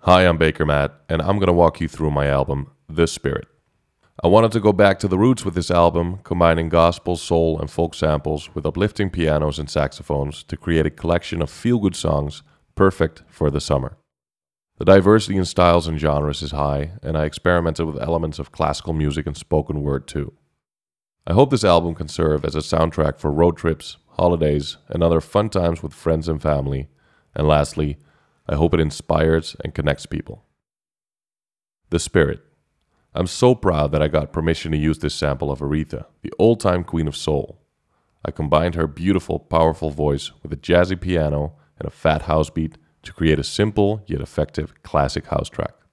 Hi, I'm Baker Matt, and I'm going to walk you through my album, The Spirit. I wanted to go back to the roots with this album, combining gospel, soul, and folk samples with uplifting pianos and saxophones to create a collection of feel-good songs perfect for the summer. The diversity in styles and genres is high, and I experimented with elements of classical music and spoken word too. I hope this album can serve as a soundtrack for road trips, holidays, and other fun times with friends and family. And lastly, I hope it inspires and connects people. The Spirit. I'm so proud that I got permission to use this sample of Aretha, the old-time queen of soul. I combined her beautiful, powerful voice with a jazzy piano and a fat house beat to create a simple yet effective classic house track.